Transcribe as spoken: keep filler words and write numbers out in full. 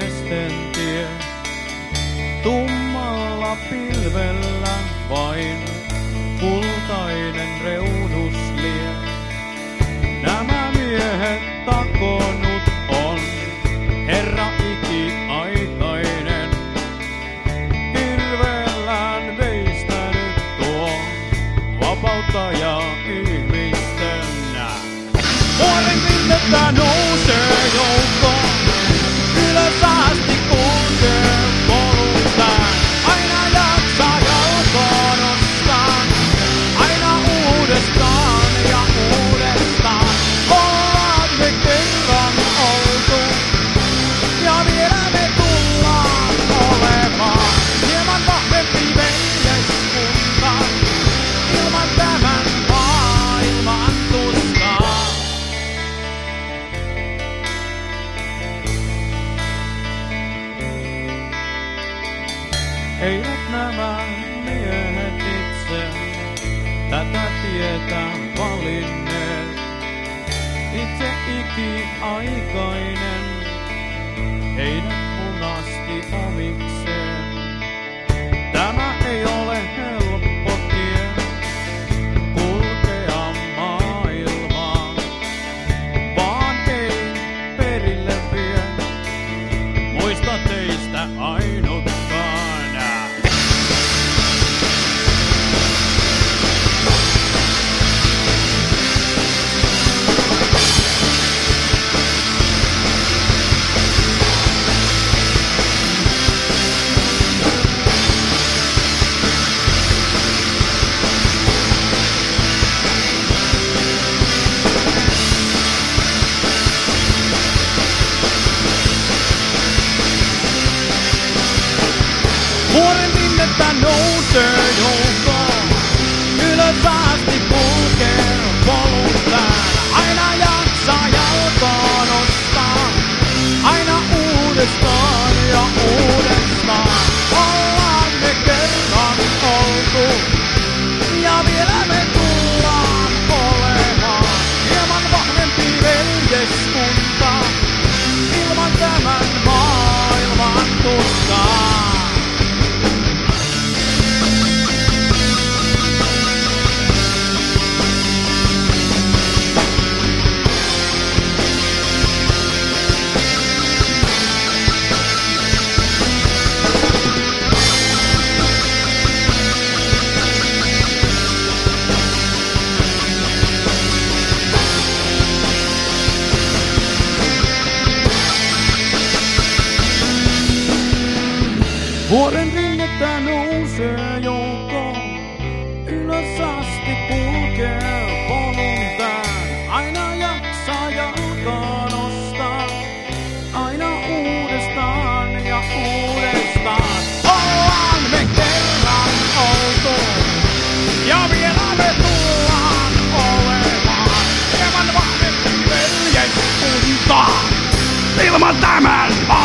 miesten tie. Tummalla pilvellä vain kultainen reuhus lie. Nämä miehet takonut on Herra ikiaikainen. Kirveellään veistänyt tuo vapauttaja ihmisten. Vuoren rinnettä nousee joukko, ylös asti kulkee polultaan. Aina jaksaa jalkoon nostaa, aina uudestaan ja uudestaan. Ollaan me kerran oltu, ja vielä me tullaan olemaan. Hieman vahvempi veljeskunta, ilman tämän maailman tuskaa. Eivät nämä miehet itse tätä tietä valinneet. Itse ikiaikainen heidät munasti omikseen. Tämä ei ole helppo tie kulkea maailmaa, vaan ei perille vie muista teistä ainutkaan. Vuoren rinnettä nousee joukko, ylös asti kulkee polultaan. Aina jaksaa jalkoon nostaa, aina uudestaan ja uudestaan. Ollaan me kerran oltu, ja vielä me tullaan olemaan. Hieman vahvempi veljeskunta, ilman tämän maailman tuskaa. Vuoren rinnettä nousee joukko, ylös asti kulkee polultaan. Aina jaksaa jalkaa nostaa, aina uudestaan ja uudestaan. Ollaan me kerran oltu, ja vielä me tullaan olemaan. Hieman vahvempi veljeskunta, ilman tämän